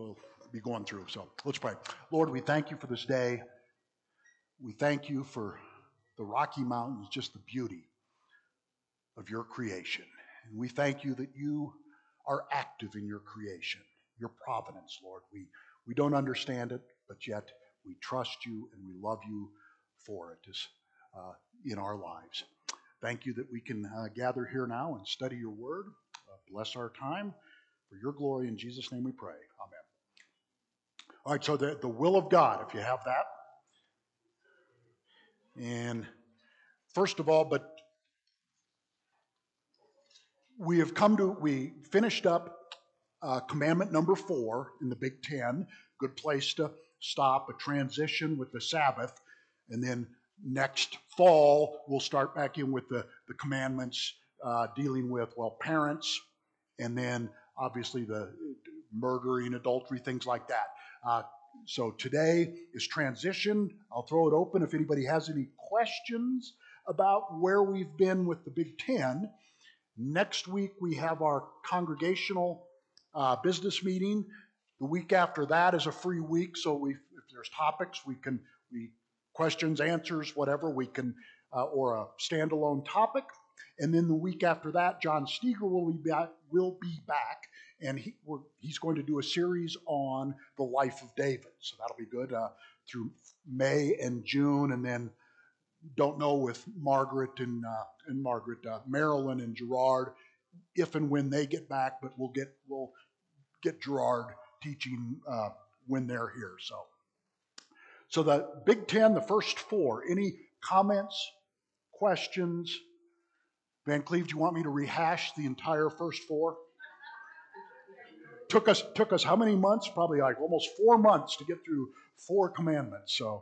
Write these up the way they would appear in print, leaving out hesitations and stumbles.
we'll be going through. So let's pray. Lord, we thank you for this day. We thank you for the Rocky Mountains, just the beauty of your creation. And we thank you that you are active in your creation, your providence, Lord. We don't understand it, but yet we trust you and we love you for it in our lives. Thank you that we can gather here now and study your word. Bless our time. For your glory, in Jesus' name we pray. Amen. All right, so the will of God, if you have that. And first of all, but we finished up commandment number 4 in the Big Ten. Good place to stop, a transition with the Sabbath. And then next fall, we'll start back in with the commandments dealing with, parents, and then obviously the murdering, adultery, things like that. So today is transition. I'll throw it open if anybody has any questions about where we've been with the Big Ten. Next week we have our congregational business meeting. The week after that is a free week, so if there's topics, questions, answers, whatever, we can, or a standalone topic. And then the week after that, John Steger will be back, and he's going to do a series on the life of David. So that'll be good through May and June, and then don't know with Margaret and Marilyn and Gerard if and when they get back, but we'll get Gerard teaching when they're here. So the Big Ten, the first 4. Any comments, questions? Van Cleve, do you want me to rehash the entire first 4? Took us how many months? Probably like almost 4 months to get through 4 commandments. So,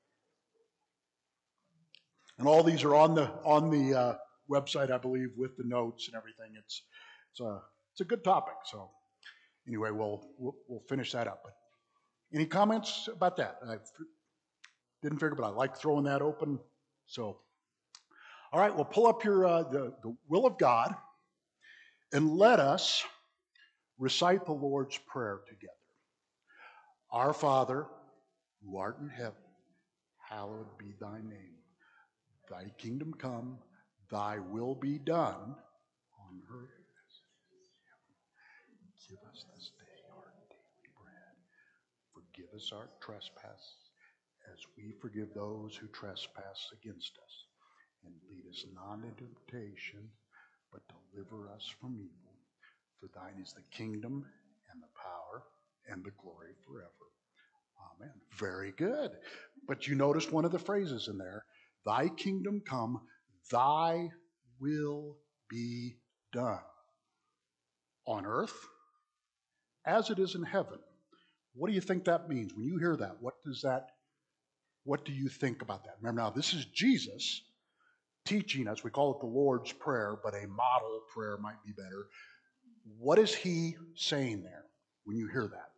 and all these are on the website, I believe, with the notes and everything. It's a good topic. So anyway, we'll finish that up. But any comments about that? I didn't figure, but I like throwing that open. So. All right, well, pull up your the will of God, and let us recite the Lord's Prayer together. Our Father, who art in heaven, hallowed be thy name. Thy kingdom come, thy will be done on earth as it is in heaven. Give us this day our daily bread. Forgive us our trespasses, as we forgive those who trespass against us. And lead us not into temptation, but deliver us from evil. For thine is the kingdom and the power and the glory forever. Amen. Very good. But you noticed one of the phrases in there. Thy kingdom come, thy will be done. On earth, as it is in heaven. What do you think that means? When you hear that, what do you think about that? Remember now, this is Jesus teaching us. We call it the Lord's Prayer, but a model prayer might be better. What is he saying there when you hear that?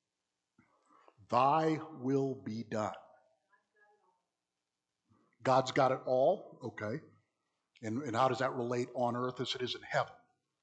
Thy will be done. God's got it all, okay. And how does that relate on earth as it is in heaven?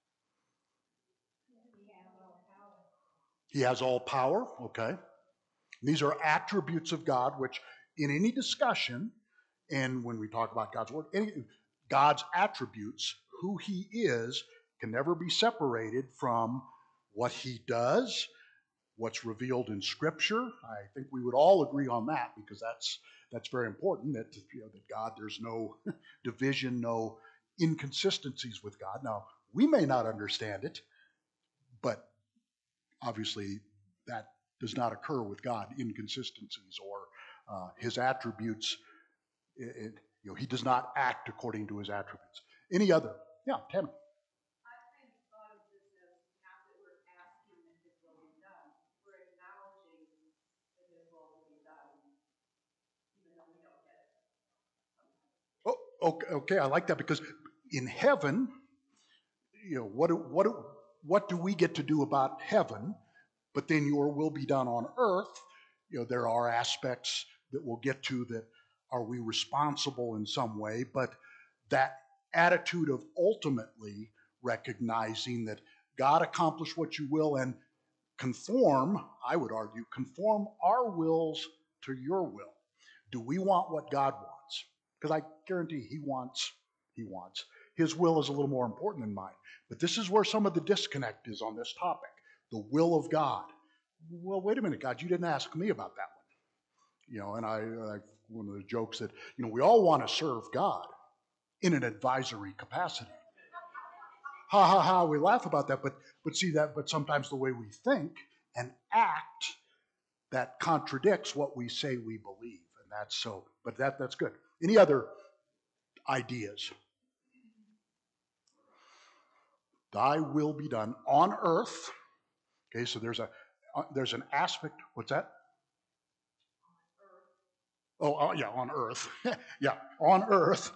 He has all power, okay. These are attributes of God, which in any discussion, and when we talk about God's word, God's attributes, who he is, can never be separated from what he does, what's revealed in Scripture. I think we would all agree on that, because that's very important, that God, there's no division, no inconsistencies with God. Now, we may not understand it, but obviously that does not occur with God, inconsistencies or his attributes. He does not act according to his attributes. Any other? Yeah, Tammy. I kind of thought of this as not that we're asking that his will be done. We're acknowledging that his will will be done, even though we don't get it. Oh, okay. I like that, because in heaven, what do we get to do about heaven? But then your will be done on earth. There are aspects that we'll get to that. Are we responsible in some way? But that attitude of ultimately recognizing that God accomplish what you will, and conform, I would argue, conform our wills to your will. Do we want what God wants? Because I guarantee he wants. His will is a little more important than mine. But this is where some of the disconnect is on this topic, the will of God. Well, wait a minute, God, you didn't ask me about that one. And I one of the jokes that, we all want to serve God in an advisory capacity. Ha ha ha, we laugh about that, but sometimes the way we think and act, that contradicts what we say we believe. And that's so, but that's good. Any other ideas? Thy will be done on earth. Okay, so there's an aspect, what's that? Oh, yeah, on earth. Yeah, on earth.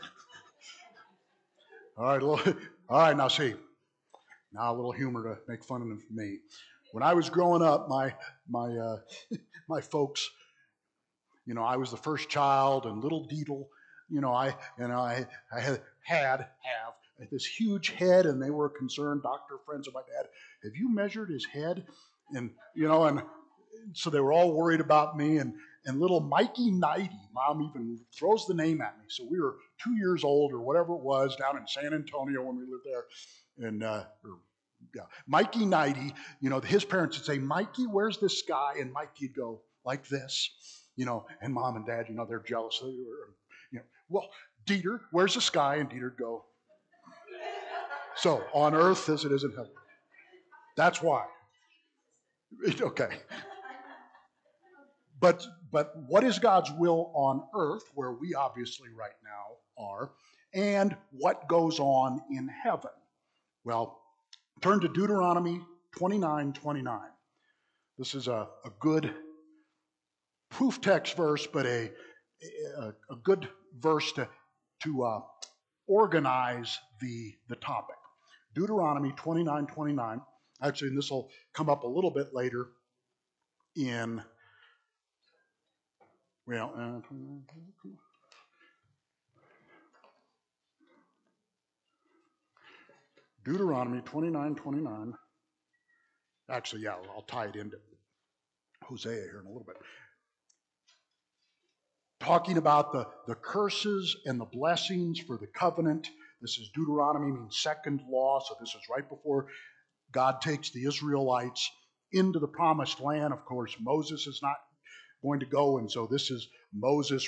All right, now see. Now a little humor to make fun of me. When I was growing up, my folks, I was the first child, and little Deedle, I have this huge head, and they were concerned, doctor friends of my dad, have you measured his head? And so they were all worried about me, and little Mikey Nighty, Mom even throws the name at me. So we were 2 years old or whatever it was down in San Antonio when we lived there, and Mikey Nighty, his parents would say, Mikey, where's this sky? And Mikey'd go like this, and Mom and Dad, they're jealous. Well, Dieter, where's the sky? And Dieter'd go. So on earth as it is in heaven. That's why. Okay. But what is God's will on earth, where we obviously right now are, and what goes on in heaven? Well, turn to Deuteronomy 29:29. This is a good proof text verse, but a good verse to organize the topic. Deuteronomy 29:29. Actually, and this will come up a little bit later in, Deuteronomy 29:29. Actually, yeah, I'll tie it into Hosea here in a little bit. Talking about the curses and the blessings for the covenant. This is Deuteronomy, means second law, so this is right before God takes the Israelites into the promised land. Of course, Moses is not going to go, and so this is Moses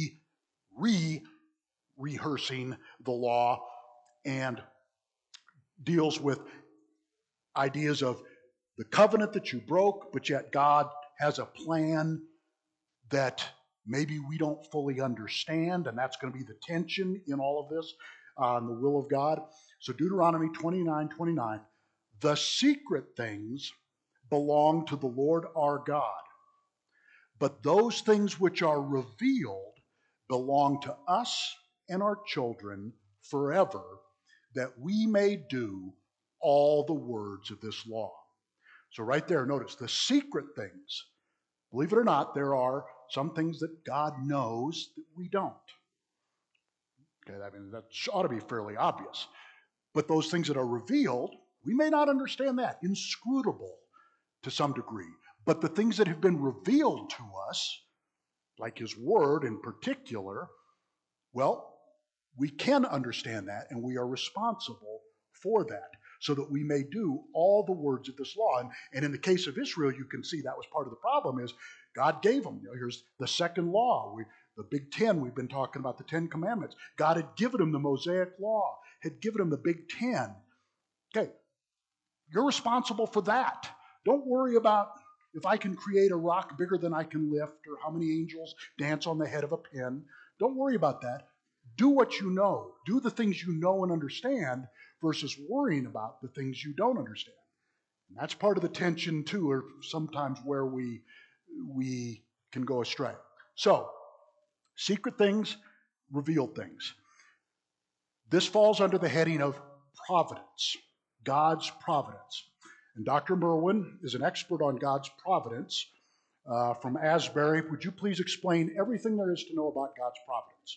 rehearsing the law and deals with ideas of the covenant that you broke, but yet God has a plan that maybe we don't fully understand, and that's going to be the tension in all of this, in the will of God. So Deuteronomy 29:29, the secret things belong to the Lord our God, but those things which are revealed belong to us and our children forever, that we may do all the words of this law. So right there, notice the secret things. Believe it or not, there are some things that God knows that we don't. Okay, that ought to be fairly obvious. But those things that are revealed, we may not understand that. Inscrutable to some degree. But the things that have been revealed to us, like His Word in particular, well, we can understand that, and we are responsible for that, so that we may do all the words of this law. And in the case of Israel, you can see that was part of the problem is God gave them. Here's the second law. The Big Ten, we've been talking about the Ten Commandments. God had given them the Mosaic Law, had given them the Big Ten. Okay, you're responsible for that. Don't worry about if I can create a rock bigger than I can lift or how many angels dance on the head of a pin. Don't worry about that. Do what you know. Do the things you know and understand versus worrying about the things you don't understand. And that's part of the tension too, or sometimes where we can go astray. So, secret things, revealed things. This falls under the heading of providence, God's providence. And Dr. Merwin is an expert on God's providence from Asbury. Would you please explain everything there is to know about God's providence?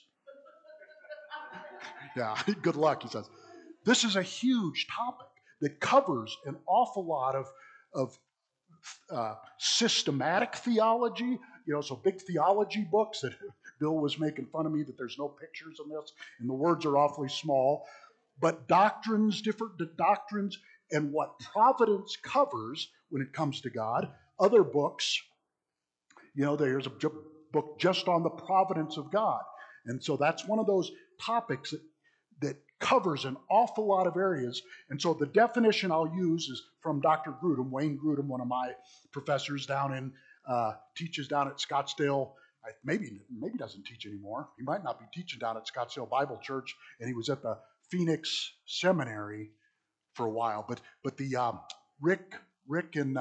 Yeah, good luck, he says. This is a huge topic that covers an awful lot of systematic theology, so big theology books that Bill was making fun of me that there's no pictures in this, and the words are awfully small. But doctrines, different doctrines, and what providence covers when it comes to God. Other books, there's a book just on the providence of God. And so that's one of those topics that covers an awful lot of areas. And so the definition I'll use is from Dr. Grudem, Wayne Grudem, one of my professors teaches down at Scottsdale. Maybe doesn't teach anymore. He might not be teaching down at Scottsdale Bible Church, and he was at the Phoenix Seminary for a while. But the Rick and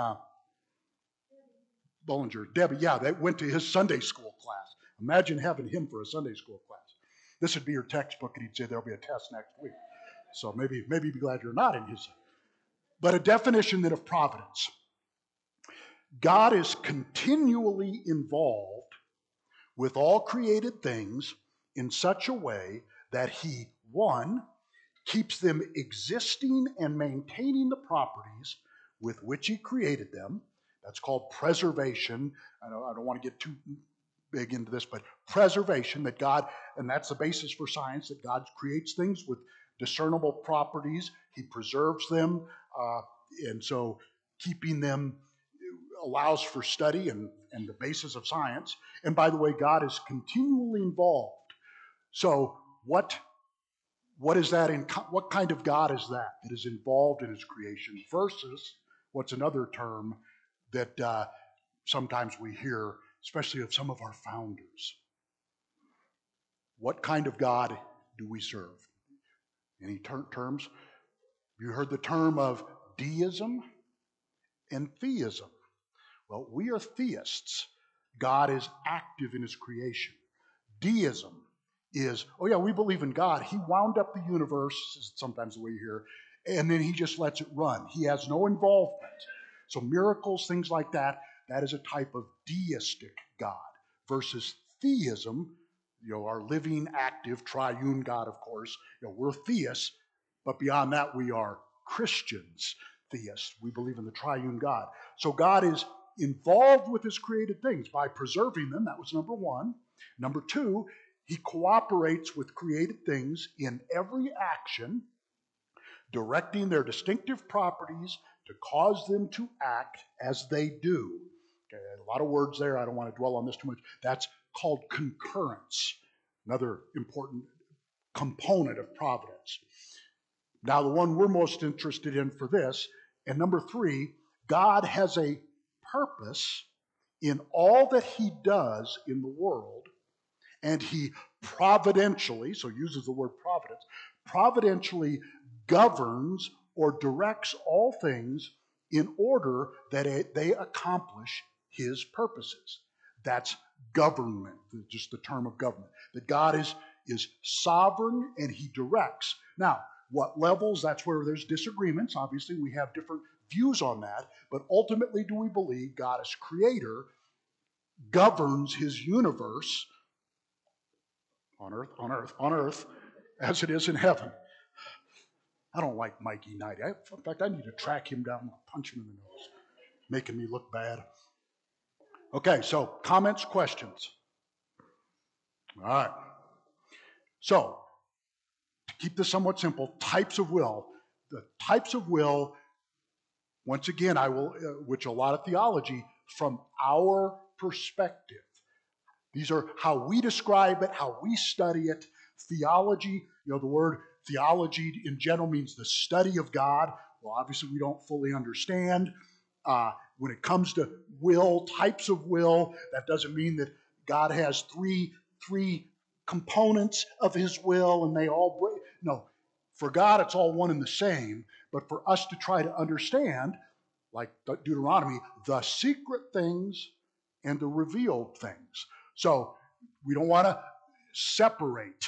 Bollinger, Debbie, they went to his Sunday school class. Imagine having him for a Sunday school class. This would be your textbook, and he'd say there'll be a test next week. So maybe be glad you're not in his. But a definition then of providence. God is continually involved with all created things in such a way that he, one, keeps them existing and maintaining the properties with which he created them. That's called preservation. I don't want to get too big into this, but preservation, that God, and that's the basis for science, that God creates things with discernible properties. He preserves them, and so keeping them allows for study and the basis of science. And by the way, God is continually involved. So what is that? What kind of God is that is involved in his creation versus what's another term that sometimes we hear, especially of some of our founders? What kind of God do we serve? Any terms? You heard the term of deism and theism. Well, we are theists. God is active in his creation. Deism is, we believe in God. He wound up the universe, is sometimes the way you hear, and then he just lets it run. He has no involvement. So miracles, things like that is a type of deistic God versus theism, our living, active, triune God, of course. We're theists, but beyond that, we are Christians, theists. We believe in the triune God. So God is involved with his created things by preserving them. That was number one. Number two, he cooperates with created things in every action, directing their distinctive properties to cause them to act as they do. Okay, a lot of words there. I don't want to dwell on this too much. That's called concurrence, another important component of providence. Now, the one we're most interested in for this, and number three, God has a purpose in all that he does in the world, and he providentially, so uses the word providence, providentially governs or directs all things in order that they accomplish his purposes. That's government, just the term of government. That God is sovereign and he directs. Now, what levels? That's where there's disagreements. Obviously, we have different views on that, but ultimately, do we believe God as creator governs his universe on earth, as it is in heaven? I don't like Mikey Knight. In fact, I need to track him down and punch him in the nose, making me look bad. Okay, so comments, questions? All right. So, to keep this somewhat simple, types of will. The types of will, once again, which a lot of theology, from our perspective. These are how we describe it, how we study it. Theology, the word theology in general means the study of God. Well, obviously we don't fully understand. When it comes to will, types of will, that doesn't mean that God has three components of his will and they all break. No, for God it's all one and the same. But for us to try to understand, like Deuteronomy, the secret things and the revealed things. So we don't want to separate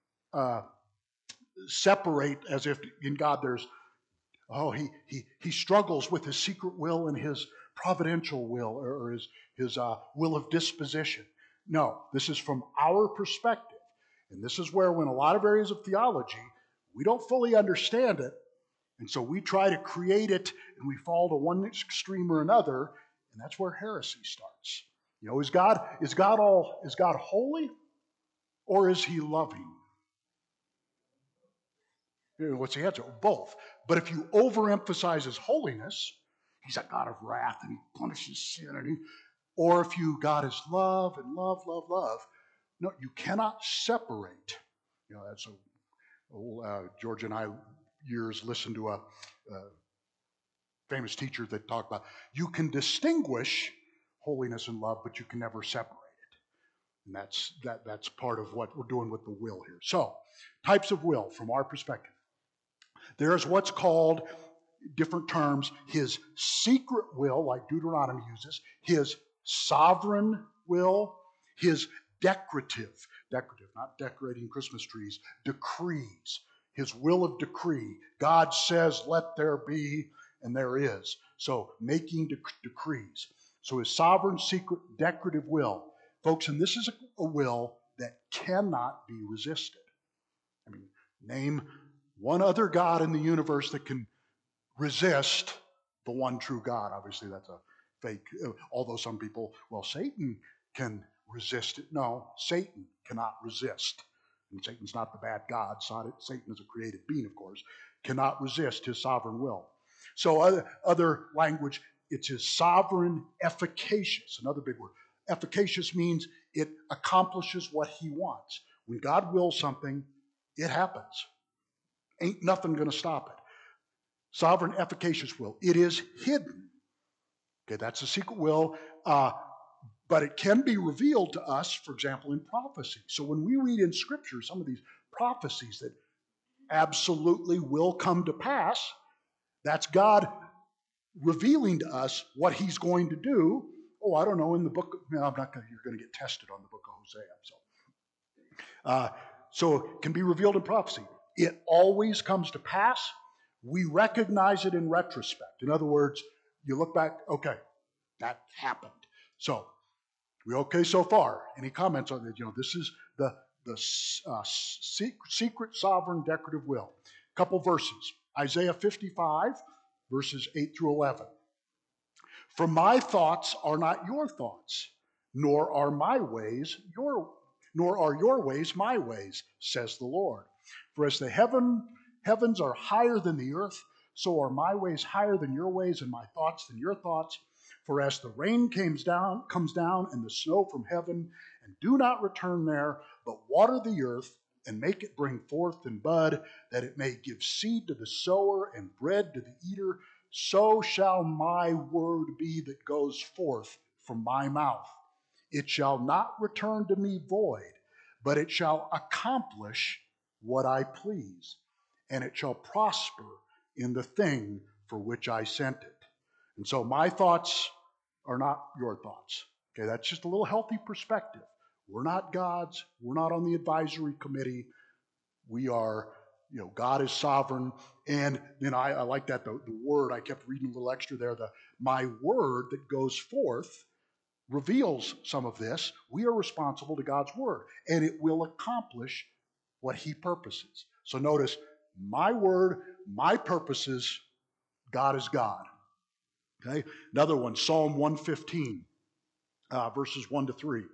as if in God there's, he struggles with his secret will and his providential will or his will of disposition. No, this is from our perspective. And this is where, when a lot of areas of theology, we don't fully understand it, and so we try to create it, and we fall to one extreme or another, And that's where heresy starts. You know, is God holy or is he loving? What's the answer? Both. But if you overemphasize his holiness, he's a God of wrath and he punishes sin, or if God is love and love, love, love. No, you cannot separate. You know, that's George and I years listened to a famous teacher that talked about you can distinguish holiness and love, but you can never separate it. And that's part of what we're doing with the will here. So, types of will from our perspective. There's what's called, different terms, his secret will, like Deuteronomy uses, his sovereign will, his decorative, not decorating Christmas trees, decrees, his will of decree. God says, let there be, and there is. So making decrees. So his sovereign, secret, decorative will. Folks, and this is a will that cannot be resisted. I mean, name one other God in the universe that can resist the one true God. Obviously, that's a fake, although some people, well, Satan can resist it. No, Satan cannot resist. And Satan's not the bad God. Satan is a created being, of course, cannot resist his sovereign will. So other language, it's his sovereign efficacious, another big word. Efficacious means it accomplishes what he wants. When God wills something, it happens. Ain't nothing going to stop it. Sovereign efficacious will. It is hidden. Okay, that's a secret will, but it can be revealed to us, for example, in prophecy. So when we read in Scripture some of these prophecies that absolutely will come to pass, that's God revealing to us what he's going to do. Oh, I don't know, in the book, you're going to get tested on the book of Hosea. So it can be revealed in prophecy. It always comes to pass. We recognize it in retrospect. In other words, you look back, okay, that happened. So, we okay so far? Any comments on that? You know, this is the secret, sovereign, decorative will. A couple verses. Isaiah 55, verses 8 through 11. For my thoughts are not your thoughts, nor are your ways my ways, says the Lord. For as the heavens are higher than the earth, so are my ways higher than your ways, and my thoughts than your thoughts. For as the rain comes down, and the snow from heaven, and do not return there, but water the earth, and make it bring forth and bud, that it may give seed to the sower and bread to the eater, so shall my word be that goes forth from my mouth. It shall not return to me void, but it shall accomplish what I please, and it shall prosper in the thing for which I sent it. And so my thoughts are not your thoughts. Okay, that's just a little healthy perspective. We're not gods. We're not on the advisory committee. We are, God is sovereign. And then I like that, the word, I kept reading a little extra there, my word that goes forth reveals some of this. We are responsible to God's word, and it will accomplish what he purposes. So notice, my word, my purposes, God is God. Okay, another one, Psalm 115, verses 1 to 3.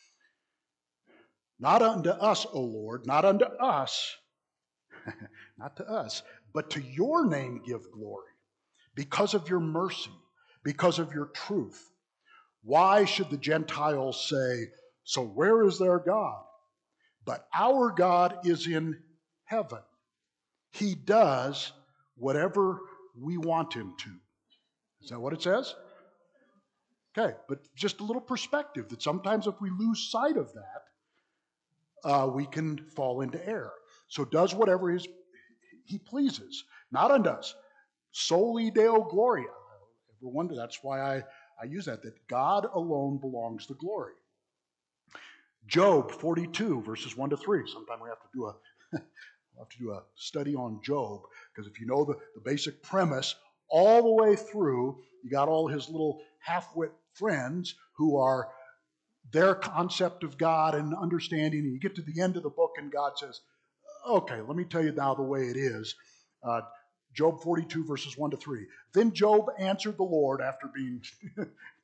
Not unto us, O Lord, not unto us, not to us, but to your name give glory, because of your mercy, because of your truth. Why should the Gentiles say, so where is their God? But our God is in heaven. He does whatever we want him to. Is that what it says? Okay, but just a little perspective that sometimes if we lose sight of that, we can fall into error. So does whatever he pleases, not unto us. Soli Deo Gloria. Ever wonder? That's why I use that God alone belongs the glory. Job 42, verses 1 to 3. Sometime we have to do a study on Job, because if you know the basic premise, all the way through, you got all his little half-wit friends who are their concept of God and understanding, and you get to the end of the book and God says, okay, let me tell you now the way it is. Job 42, verses 1 to 3. Then Job answered the Lord after being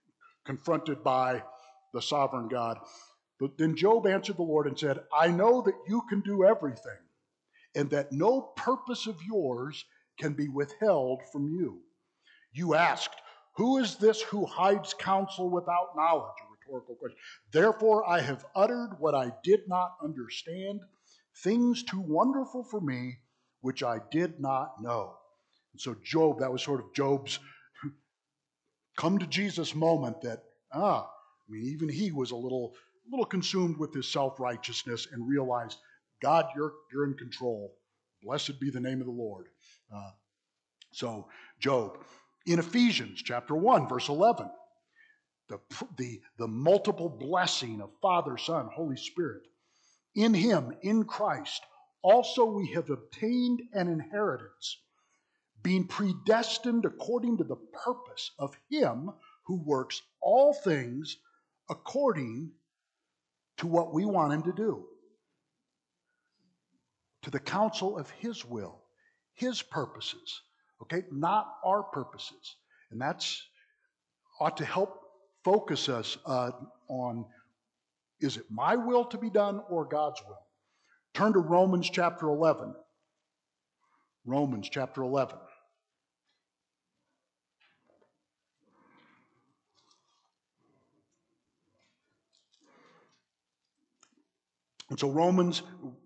confronted by the sovereign God. But then Job answered the Lord and said, I know that you can do everything, and that no purpose of yours can be withheld from you. You asked, who is this who hides counsel without knowledge? A rhetorical question. Therefore I have uttered what I did not understand, things too wonderful for me, which I did not know. And so Job, that was sort of Job's come to Jesus moment that, even he was a little consumed with his self-righteousness and realized, God, you're in control. Blessed be the name of the Lord. So Job, in Ephesians chapter 1, verse 11, the multiple blessing of Father, Son, Holy Spirit. In him, in Christ, also we have obtained an inheritance, being predestined according to the purpose of him who works all things according to what we want him to do, to the counsel of his will, his purposes, okay? Not our purposes. And that's ought to help focus us on, is it my will to be done or God's will? Turn to Romans chapter 11. Romans chapter 11. And so Romans,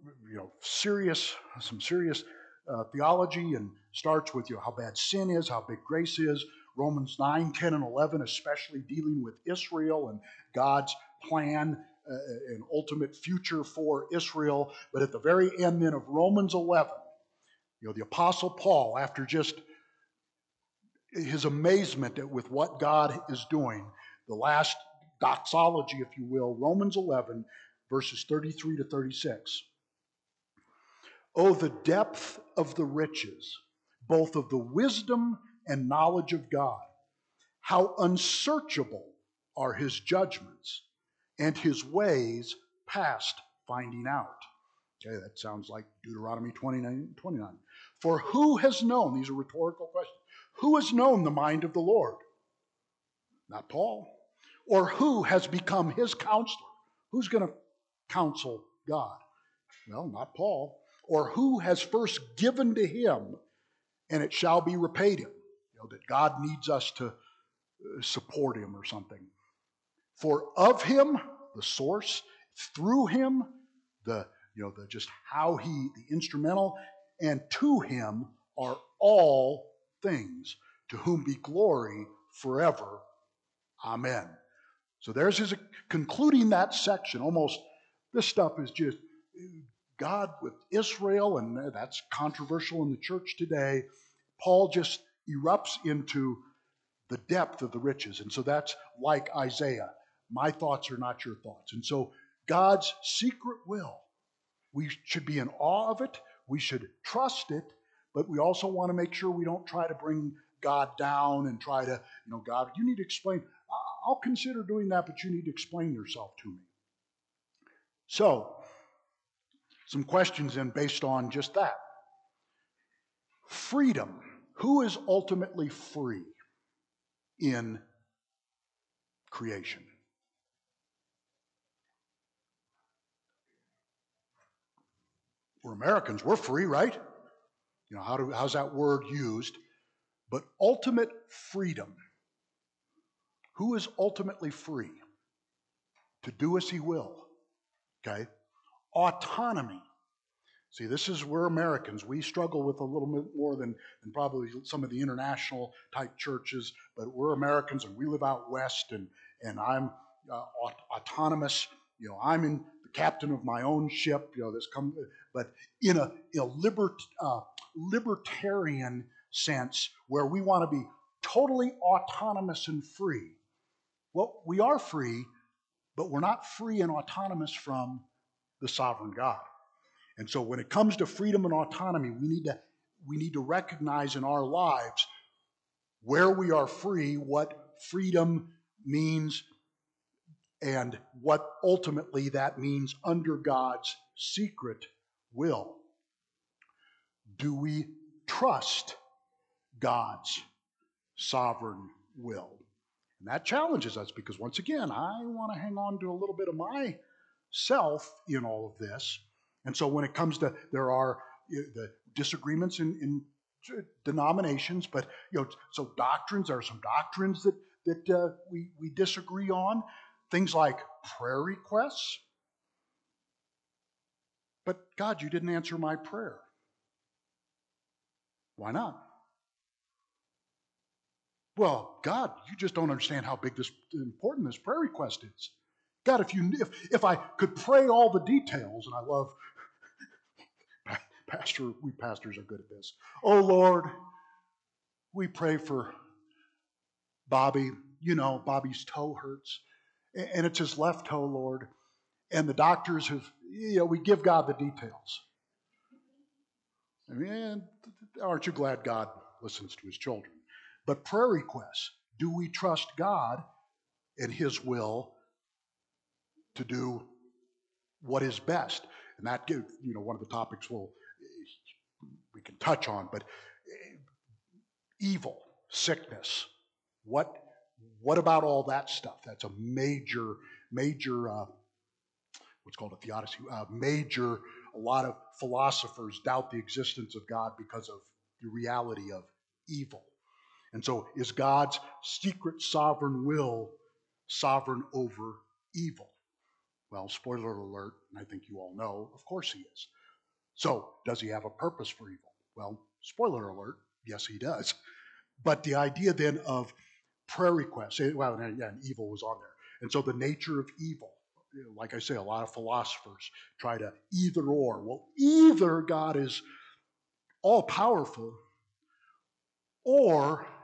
some serious theology, and starts with how bad sin is, how big grace is. Romans 9, 10, and 11, especially dealing with Israel and God's plan and ultimate future for Israel. But at the very end then of Romans 11, the Apostle Paul, after just his amazement with what God is doing, the last doxology, if you will, Romans 11, verses 33 to 36. Oh, the depth of the riches, both of the wisdom and knowledge of God. How unsearchable are his judgments, and his ways past finding out. Okay, that sounds like Deuteronomy 29. For who has known, these are rhetorical questions, who has known the mind of the Lord? Not Paul. Or who has become his counselor? Who's going to counsel God? Well, not Paul. Or who has first given to him, and it shall be repaid him? That God needs us to support him or something. For of him, the source, through him, the just how he, the instrumental, and to him are all things, to whom be glory forever. Amen. So there's his concluding that section. Almost, this stuff is just God with Israel, and that's controversial in the church today. Paul just erupts into the depth of the riches. And so that's like Isaiah. My thoughts are not your thoughts. And so God's secret will, we should be in awe of it. We should trust it, but we also want to make sure we don't try to bring God down and try to, God, you need to explain. I'll consider doing that, but you need to explain yourself to me. So, some questions then based on just that. Freedom. Who is ultimately free in creation? We're Americans. We're free, right? How's that word used? But ultimate freedom. Who is ultimately free to do as he will? Okay? Autonomy. See, this is where Americans, we struggle with a little bit more than probably some of the international type churches, but we're Americans and we live out west, and I'm autonomous. I'm in the captain of my own ship, but in a libertarian sense where we want to be totally autonomous and free. Well, we are free, but we're not free and autonomous from the sovereign God. And so when it comes to freedom and autonomy, we need to recognize in our lives where we are free, what freedom means, and what ultimately that means under God's secret will. Do we trust God's sovereign will? And that challenges us because, once again, I want to hang on to a little bit of myself in all of this. And so when it comes to, there are the disagreements in denominations, but, so doctrines, there are some doctrines that we disagree on. Things like prayer requests. But God, you didn't answer my prayer. Why not? Well, God, you just don't understand how big important this prayer request is. God, if I could pray all the details, and I love we pastors are good at this. Oh Lord, we pray for Bobby. Bobby's toe hurts, and it's his left toe, Lord. And the doctors we give God the details. And aren't you glad God listens to his children? But prayer requests, do we trust God and his will to do what is best? And that gives, one of the topics we can touch on, but evil, sickness, what about all that stuff? That's a major what's called a theodicy, a lot of philosophers doubt the existence of God because of the reality of evil. And so is God's secret sovereign will sovereign over evil? Well, spoiler alert, and I think you all know, of course he is. So does he have a purpose for evil? Well, spoiler alert, yes he does. But the idea then of prayer requests, and evil was on there. And so the nature of evil, like I say, a lot of philosophers try to either or. Well, either God is all powerful, or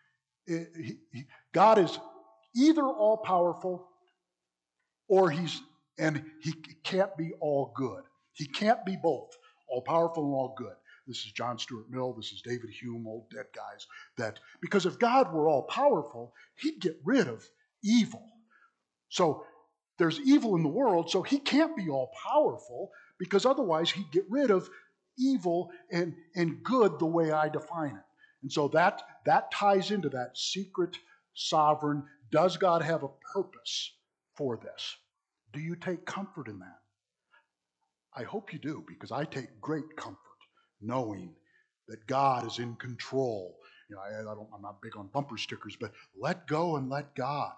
God is either all powerful, or he can't be all good. He can't be both, all powerful and all good. This is John Stuart Mill. This is David Hume, old dead guys. Because if God were all powerful, he'd get rid of evil. So there's evil in the world, so he can't be all powerful, because otherwise he'd get rid of evil and good the way I define it. And so that ties into that secret sovereign, does God have a purpose for this? Do you take comfort in that? I hope you do, because I take great comfort knowing that God is in control. I'm not big on bumper stickers, but let go and let God.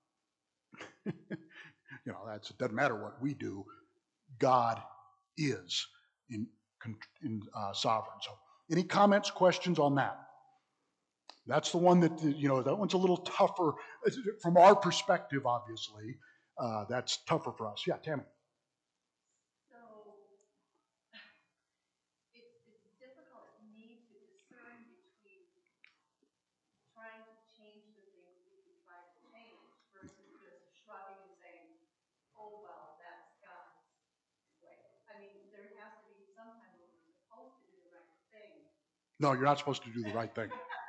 It doesn't matter what we do. God is in sovereign. So, any comments, questions on that? That's the one that that one's a little tougher from our perspective. Obviously, that's tougher for us. Yeah, Tammy. No, you're not supposed to do the right thing.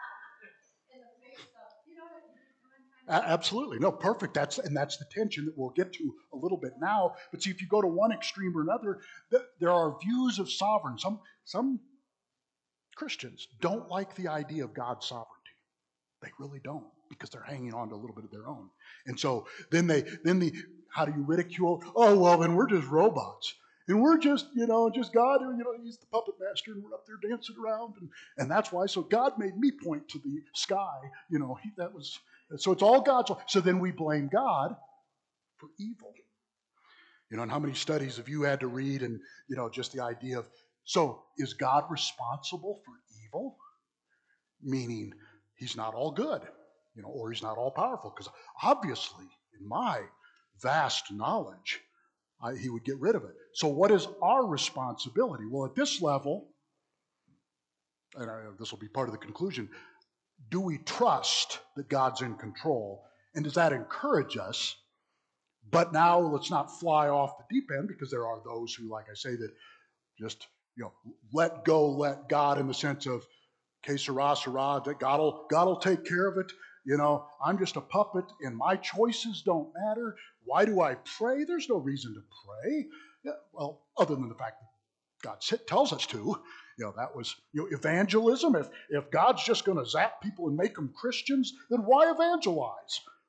Absolutely. No, perfect. That's the tension that we'll get to a little bit now. But see, if you go to one extreme or another, there are views of sovereign. Some Christians don't like the idea of God's sovereignty. They really don't, because they're hanging on to a little bit of their own. And so then how do you ridicule? Oh, well, then we're just robots. And we're just God, he's the puppet master, and we're up there dancing around. And that's why. So God made me point to the sky. So it's all God's. So then we blame God for evil. And how many studies have you had to read? And, just the idea of, so is God responsible for evil? Meaning he's not all good, or he's not all powerful. Because obviously, in my vast knowledge, he would get rid of it. So what is our responsibility? Well, at this level, and this will be part of the conclusion, do we trust that God's in control? And does that encourage us? But now let's not fly off the deep end, because there are those who, like I say, that just, let go, let God, in the sense of, que sera, sera, that God will take care of it. I'm just a puppet and my choices don't matter. Why do I pray? There's no reason to pray. Yeah, well, other than the fact that God tells us to. That was evangelism. If God's just going to zap people and make them Christians, then why evangelize?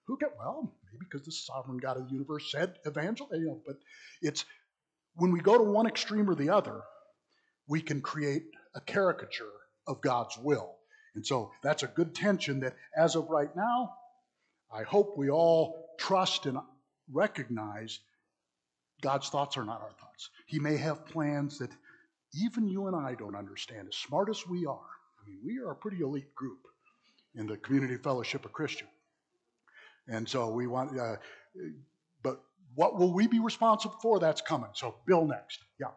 Well, maybe because the sovereign God of the universe said evangel, but it's when we go to one extreme or the other, we can create a caricature of God's will. And so that's a good tension that as of right now, I hope we all trust and recognize God's thoughts are not our thoughts. He may have plans that even you and I don't understand, as smart as we are. I mean, we are a pretty elite group in the Community Fellowship of Christians. And so we want, but what will we be responsible for? That's coming. So Bill next. Yeah.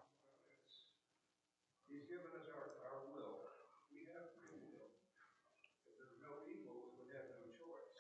He's given us our will. We have free will. If there's no evil, we would have no choice.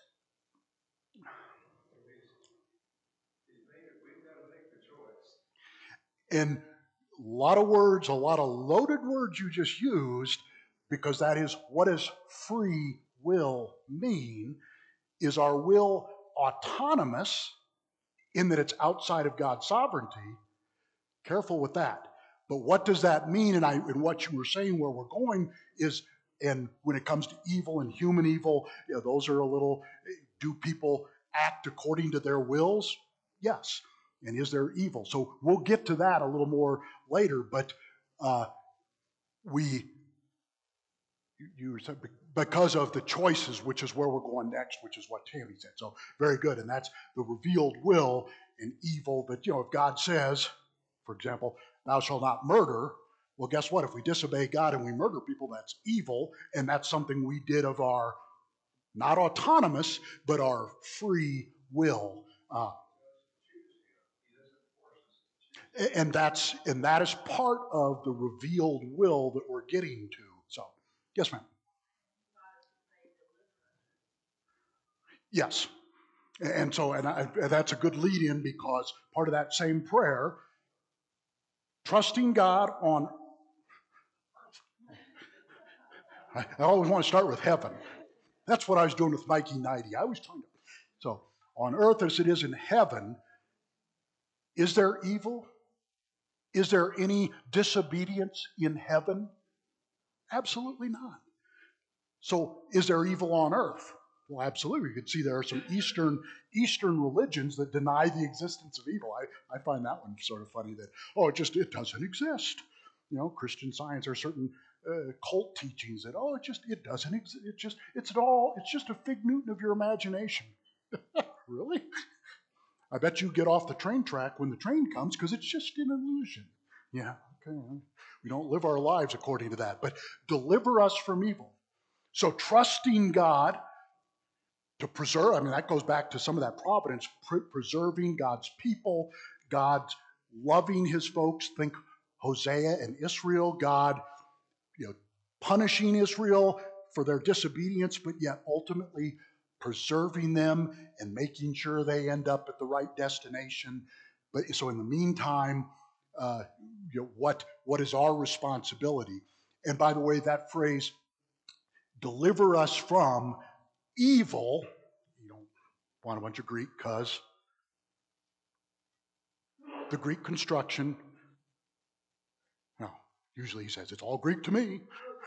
So he's made it, we've got to make the choice. And a lot of words, a lot of loaded words you just used, because that is what does free will mean? Is our will autonomous in that it's outside of God's sovereignty? Careful with that. But what does that mean? And what you were saying, where we're going is, and when it comes to evil and human evil, those are a little, do people act according to their wills? Yes. And is there evil? So we'll get to that a little more later, but you said because of the choices, which is where we're going next, which is what Tammy said. So very good. And that's the revealed will and evil. But, if God says, for example, thou shalt not murder, well, guess what? If we disobey God and we murder people, that's evil. And that's something we did of our, not autonomous, but our free will. And that is part of the revealed will that we're getting to. So, yes, ma'am. Yes. And so, that's a good lead in, because part of that same prayer, trusting God on, I always want to start with heaven. That's what I was doing with Mikey 90. I was trying to, so on earth as it is in heaven, is there evil? Is there any disobedience in heaven? Absolutely not. So is there evil on earth? Well, absolutely. You can see there are some Eastern religions that deny the existence of evil. I find that one sort of funny that, it doesn't exist. Christian Science or certain cult teachings that, it doesn't exist. It's just a fig Newton of your imagination. Really? I bet you get off the train track when the train comes, because it's just an illusion. Yeah, okay. We don't live our lives according to that. But deliver us from evil. So trusting God to preserve, that goes back to some of that providence, preserving God's people, God loving his folks. Think Hosea and Israel, God, punishing Israel for their disobedience, but yet ultimately preserving them and making sure they end up at the right destination. But so in the meantime, what is our responsibility? And by the way, that phrase, deliver us from evil, you don't want a bunch of Greek, because the Greek construction, no, usually he says, it's all Greek to me.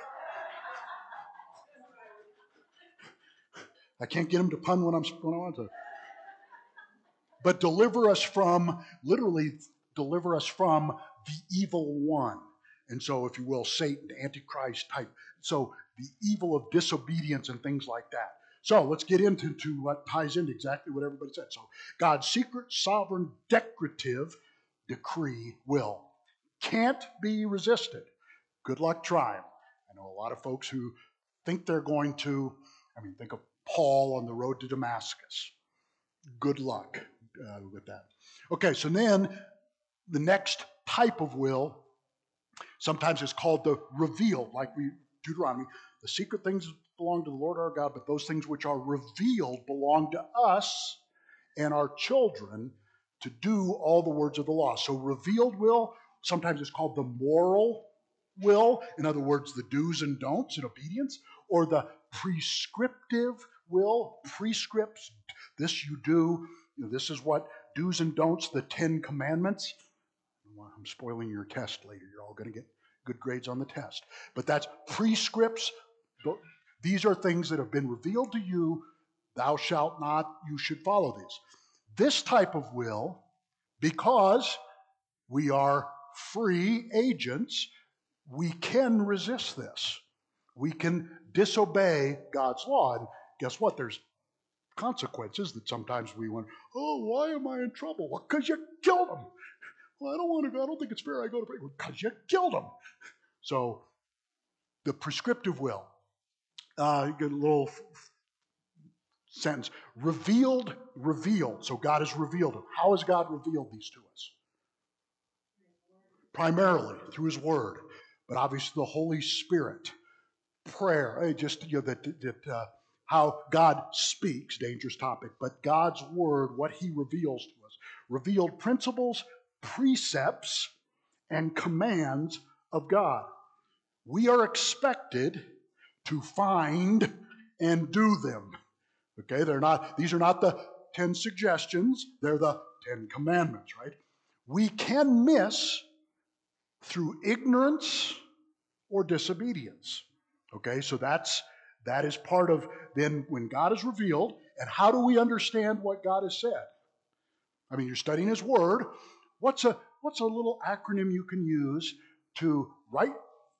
I can't get him to pun when I want to. But deliver us from, literally, deliver us from the evil one. And so, if you will, Satan, Antichrist type. So, the evil of disobedience and things like that. So, let's get into what ties into exactly what everybody said. So, God's secret, sovereign, decretive decree will can't be resisted. Good luck trying. I know a lot of folks who think they're going to, think of Paul on the road to Damascus. Good luck with that. Okay, so then the next type of will, sometimes it's called the revealed, like Deuteronomy. The secret things belong to the Lord our God, but those things which are revealed belong to us and our children to do all the words of the law. So revealed will, sometimes it's called the moral will, in other words, the do's and don'ts in obedience, or the prescriptive will, prescripts, this you do, this is what do's and don'ts, the 10 Commandments. I'm spoiling your test later. You're all going to get good grades on the test. But that's prescripts. These are things that have been revealed to you thou shalt not, you should follow these. This type of will, because we are free agents, we can resist this. We can disobey God's law. And guess what? There's consequences that sometimes we wonder, oh, why am I in trouble? Well, because you killed him. Well, I don't want to go. I don't think it's fair I go to prison. Because you killed him. So the prescriptive will, you get a little sentence, revealed. So God has revealed them. How has God revealed these to us? Primarily through his word, but obviously the Holy Spirit, prayer, how God speaks, dangerous topic, but God's word, what he reveals to us, revealed principles, precepts, and commands of God. We are expected to find and do them. Okay, these are not the 10 suggestions, they're the 10 commandments, right? We can miss through ignorance or disobedience. Okay, so that is part of then when God is revealed, and how do we understand what God has said? I mean, you're studying his word. What's a little acronym you can use to write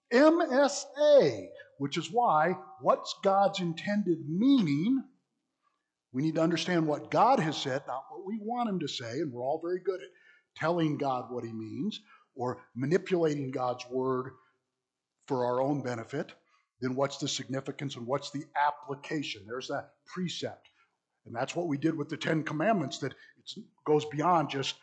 MSA, which is why what's God's intended meaning? We need to understand what God has said, not what we want him to say, and we're all very good at telling God what he means or manipulating God's word for our own benefit. Then what's the significance and what's the application? There's that precept. And that's what we did with the 10 Commandments, that it goes beyond just,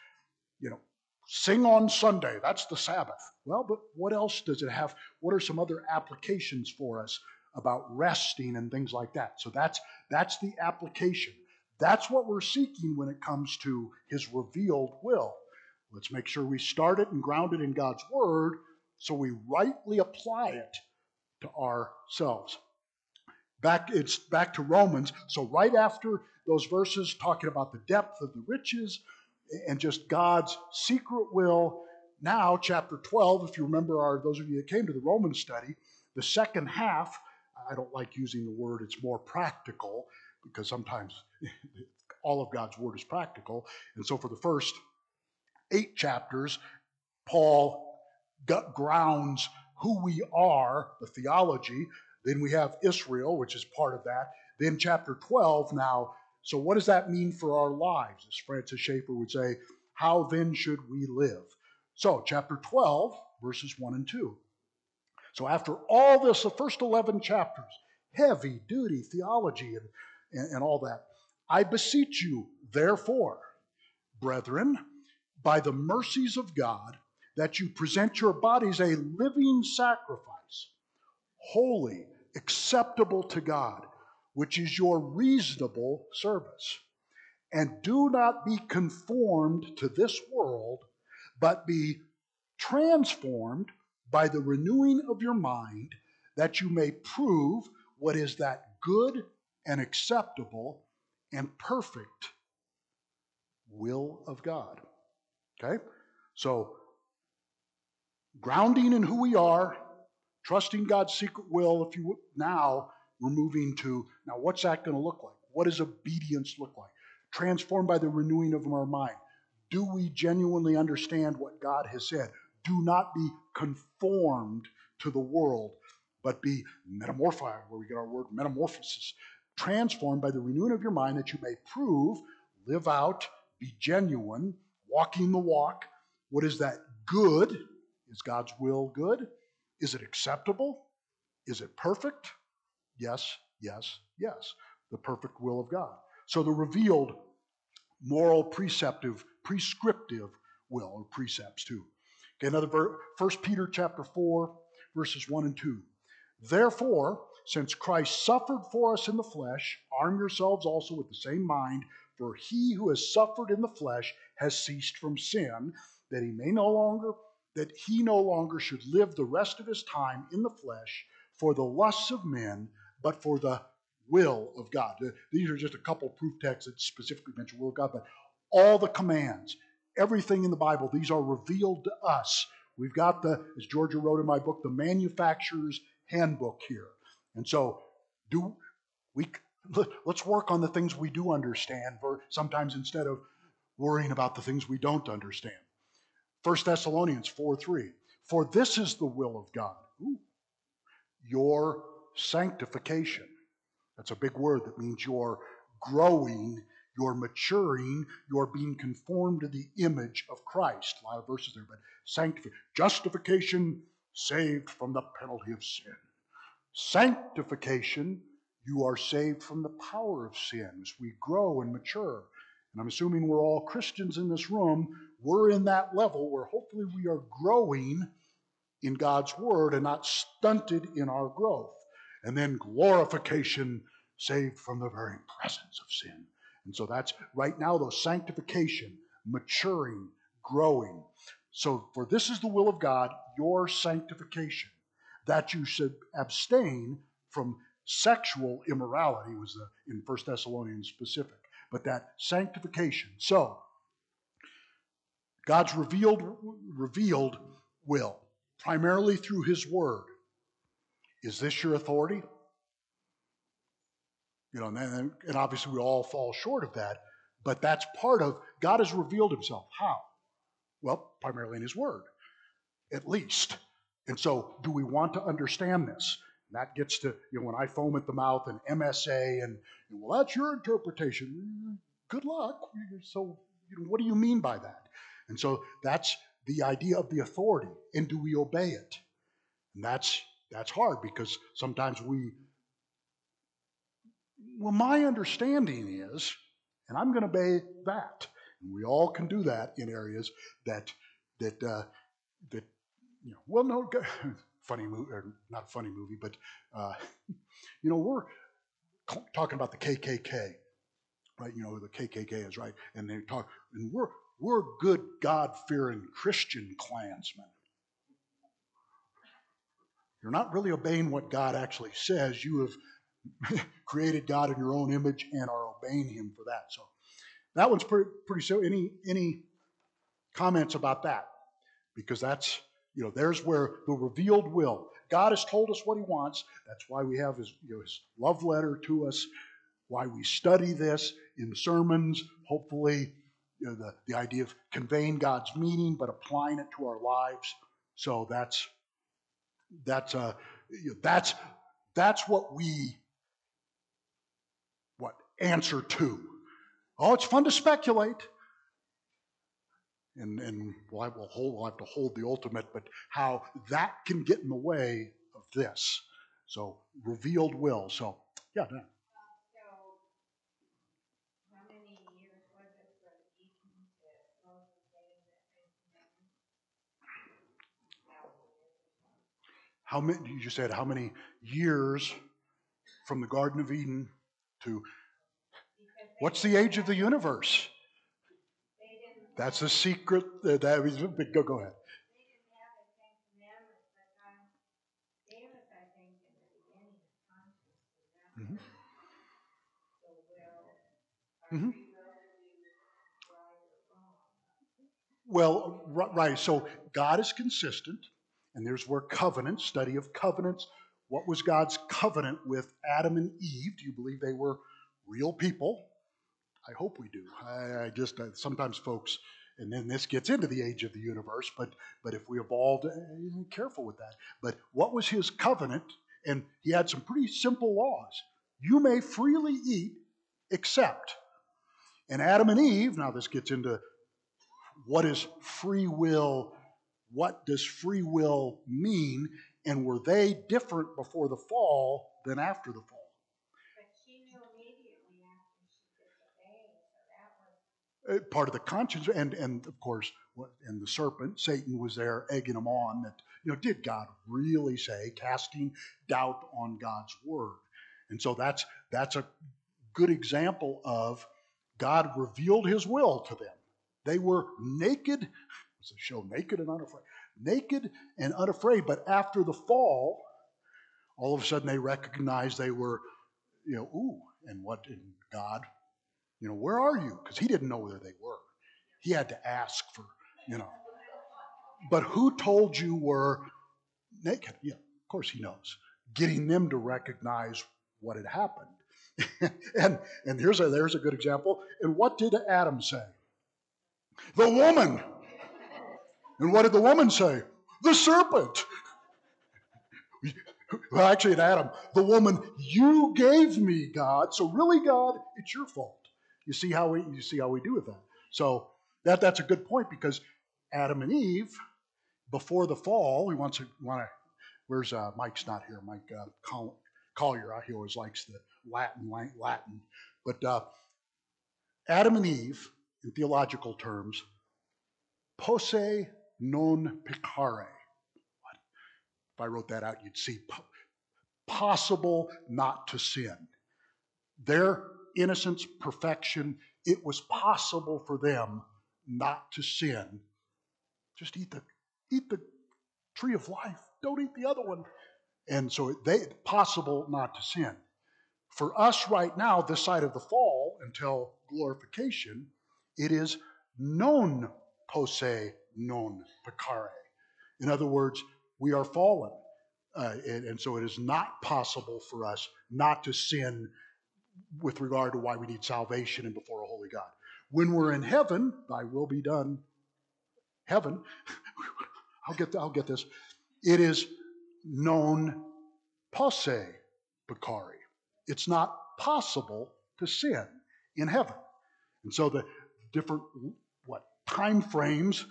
sing on Sunday. That's the Sabbath. Well, but what else does it have? What are some other applications for us about resting and things like that? So that's the application. That's what we're seeking when it comes to his revealed will. Let's make sure we start it and ground it in God's word so we rightly apply it to ourselves. It's back to Romans. So right after those verses talking about the depth of the riches and just God's secret will, now chapter 12, if you remember those of you that came to the Romans study, the second half, I don't like using the word, it's more practical, because sometimes all of God's word is practical. And so for the first 8 chapters, Paul grounds who we are, the theology. Then we have Israel, which is part of that. Then chapter 12 now. So what does that mean for our lives? As Francis Schaeffer would say, how then should we live? So chapter 12, verses 1 and 2. So after all this, the first 11 chapters, heavy duty theology and all that. I beseech you, therefore, brethren, by the mercies of God, that you present your bodies a living sacrifice, holy, acceptable to God, which is your reasonable service. And do not be conformed to this world, but be transformed by the renewing of your mind, that you may prove what is that good and acceptable and perfect will of God. Okay? So, grounding in who we are, trusting God's secret will, if you would. Now we're moving to, now what's that going to look like? What does obedience look like? Transformed by the renewing of our mind. Do we genuinely understand what God has said? Do not be conformed to the world, but be metamorphized, where we get our word metamorphosis. Transformed by the renewing of your mind, that you may prove, live out, be genuine, walking the walk. What is that good? Is God's will good? Is it acceptable? Is it perfect? Yes, yes, yes. The perfect will of God. So the revealed moral, prescriptive will, or precepts too. Okay, another 1 Peter chapter 4, verses 1 and 2. Therefore, since Christ suffered for us in the flesh, arm yourselves also with the same mind, for he who has suffered in the flesh has ceased from sin, that he no longer should live the rest of his time in the flesh for the lusts of men, but for the will of God. These are just a couple proof texts that specifically mention the will of God, but all the commands, everything in the Bible, these are revealed to us. We've got as Georgia wrote in my book, the manufacturer's handbook here. And so let's work on the things we do understand, sometimes instead of worrying about the things we don't understand. 1 Thessalonians 4:3. For this is the will of God, your sanctification. That's a big word that means you're growing, you're maturing, you're being conformed to the image of Christ. A lot of verses there, but sanctification, justification, saved from the penalty of sin. Sanctification, you are saved from the power of sin as we grow and mature. And I'm assuming we're all Christians in this room. We're in that level where hopefully we are growing in God's word and not stunted in our growth. And then glorification, saved from the very presence of sin. And so that's right now, those sanctification, maturing, growing. So for this is the will of God, your sanctification, that you should abstain from sexual immorality, was in 1 Thessalonians specific, but that sanctification. So God's revealed will, primarily through his word. Is this your authority? And obviously we all fall short of that, but that's part of, God has revealed himself. How? Well, primarily in his word, at least. And so do we want to understand this? And that gets to, when I foam at the mouth and MSA and, well, that's your interpretation. Good luck. So, what do you mean by that? And so that's the idea of the authority. And do we obey it? And that's hard because sometimes my understanding is, and I'm going to obey that. And we all can do that in areas that funny movie, or not a funny movie, but we're talking about the KKK, right? You know who the KKK is, right? And they talk, and we're good God-fearing Christian Klansmen. You're not really obeying what God actually says. You have created God in your own image and are obeying him for that. So that one's pretty so. Any comments about that? Because that's, there's where the revealed will. God has told us what he wants. That's why we have his love letter to us, why we study this in sermons, hopefully, the idea of conveying God's meaning but applying it to our lives. So that's what we answer to. Oh, it's fun to speculate. And we'll have to hold the ultimate, but how that can get in the way of this. So revealed will. So yeah. So how many years was it for the deacon to Moses getting the How many? You just said how many years from the Garden of Eden to what's the age of the universe? That's the secret. That was big. Go ahead. They didn't have the Ten Commandments, but God gave us, I think, in the beginning, the conscience. Mm-hmm. So our free will to be right or wrong. Well, right. So God is consistent, and there's where covenant, study of covenants. What was God's covenant with Adam and Eve? Do you believe they were real people? I hope we do. I just sometimes folks, and then this gets into the age of the universe, but if we evolved, careful with that. But what was his covenant? And he had some pretty simple laws. You may freely eat, except. And Adam and Eve, now this gets into what is free will, what does free will mean, and were they different before the fall than after the fall? Part of the conscience, and of course, and the serpent, Satan was there egging them on. That did God really say, casting doubt on God's word? And so that's a good example of God revealed His will to them. They were naked. It's a show, naked and unafraid. But after the fall, all of a sudden they recognized they were, and what in God. Where are you? Because he didn't know where they were. He had to ask for, But who told you were naked? Yeah, of course he knows. Getting them to recognize what had happened. And there's a good example. And what did Adam say? The woman. And what did the woman say? The serpent. Well, actually, in Adam, the woman, you gave me, God. So really, God, it's your fault. You see how we do with that. So that's a good point, because Adam and Eve, before the fall, we want to. Where's Mike's not here? Mike Collier. He always likes the Latin. But Adam and Eve, in theological terms, posse non peccare. If I wrote that out, you'd see possible not to sin. Their innocence, perfection, it was possible for them not to sin. Just eat the tree of life. Don't eat the other one. And so possible not to sin. For us right now, this side of the fall until glorification, it is non posse non peccare. In other words, we are fallen. And so it is not possible for us not to sin with regard to why we need salvation and before a holy God. When we're in heaven, thy will be done. Heaven, I'll get this. It is non posse peccare. It's not possible to sin in heaven. And so the different time frames,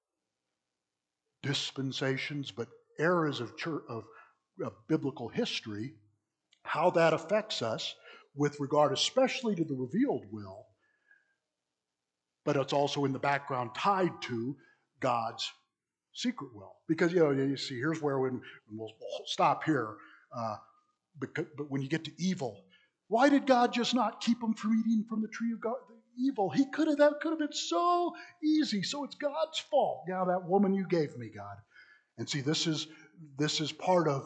dispensations, but eras of biblical history, how that affects us with regard especially to the revealed will, but it's also in the background tied to God's secret will. Because, you see, here's where we'll stop here. But when you get to evil, why did God just not keep them from eating from the tree of God? Evil. That could have been so easy. So it's God's fault. Now that woman you gave me, God. And see, this is part of.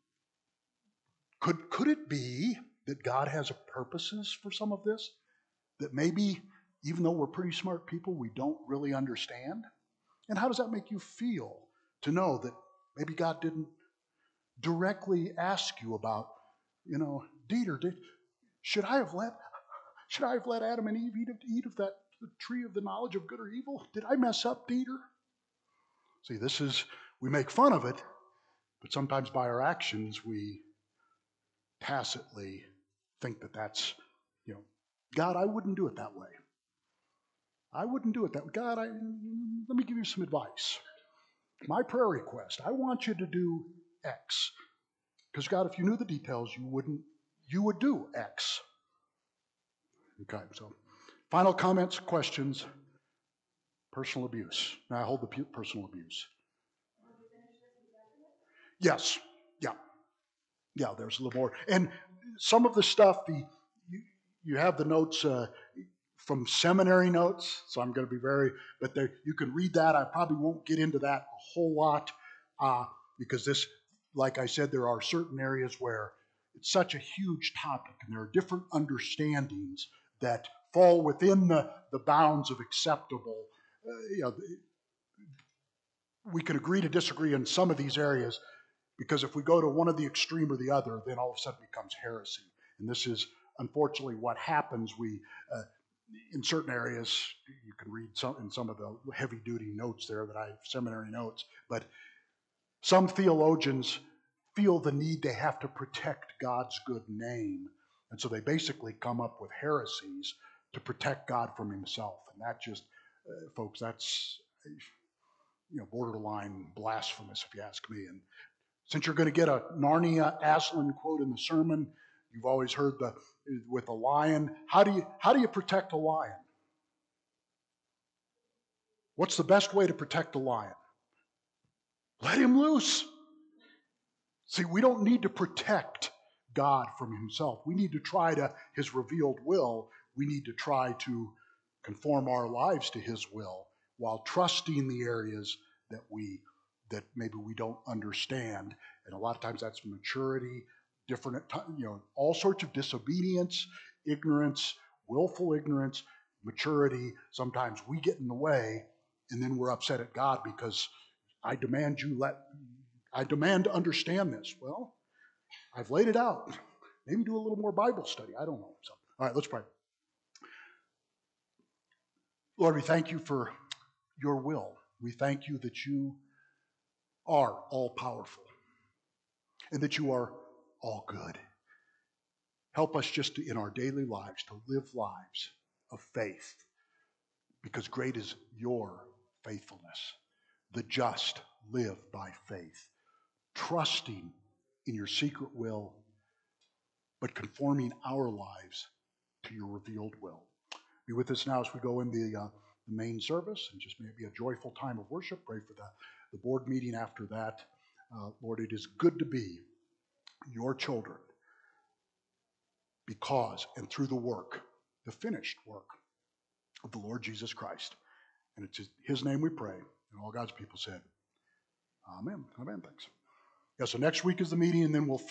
Could it be that God has purposes for some of this that maybe, even though we're pretty smart people, we don't really understand? And how does that make you feel to know that maybe God didn't directly ask you about, Dieter, should I have let Adam and Eve eat of the tree of the knowledge of good or evil? Did I mess up, Dieter? See, we make fun of it, but sometimes by our actions we tacitly think that that's, God, I wouldn't do it that way. I wouldn't do it that way. God, let me give you some advice. My prayer request, I want you to do X. Because God, if you knew the details, you would do X. Okay, so final comments, questions, personal abuse. Now I hold the personal abuse. Yes, yeah, there's a little more. And some of the stuff, you have the notes from seminary notes, so I'm going to be but you can read that. I probably won't get into that a whole lot because this, like I said, there are certain areas where it's such a huge topic and there are different understandings that fall within the bounds of acceptable. We can agree to disagree in some of these areas, because if we go to one of the extreme or the other, then all of a sudden it becomes heresy. And this is unfortunately what happens. In certain areas, you can read in some of the heavy-duty notes there that I have, seminary notes, but some theologians feel the need they have to protect God's good name. And so they basically come up with heresies to protect God from himself. And that just, folks, that's borderline blasphemous if you ask me. And since you're going to get a Narnia Aslan quote in the sermon, you've always heard with a lion. How do you protect a lion? What's the best way to protect a lion? Let him loose. See, we don't need to protect God from himself. We need to try to his revealed will. We need to try to conform our lives to his will while trusting the areas that maybe we don't understand. And a lot of times that's maturity, all sorts of disobedience, ignorance, willful ignorance, maturity. Sometimes we get in the way and then we're upset at God because I demand to understand this. Well, I've laid it out. maybe do a little more Bible study. I don't know. So, all right, let's pray. Lord, we thank you for your will. We thank you that you are all powerful and that you are all good. Help us just to, in our daily lives, to live lives of faith, because great is your faithfulness. The just live by faith, trusting in your secret will, but conforming our lives to your revealed will. Be with us now as we go in the main service, and just may it be a joyful time of worship. Pray for the board meeting after that. Lord, it is good to be your children because and through the work, the finished work of the Lord Jesus Christ. And it's his name we pray. And all God's people said, amen. Amen. Thanks. Yeah, so next week is the meeting, and then we'll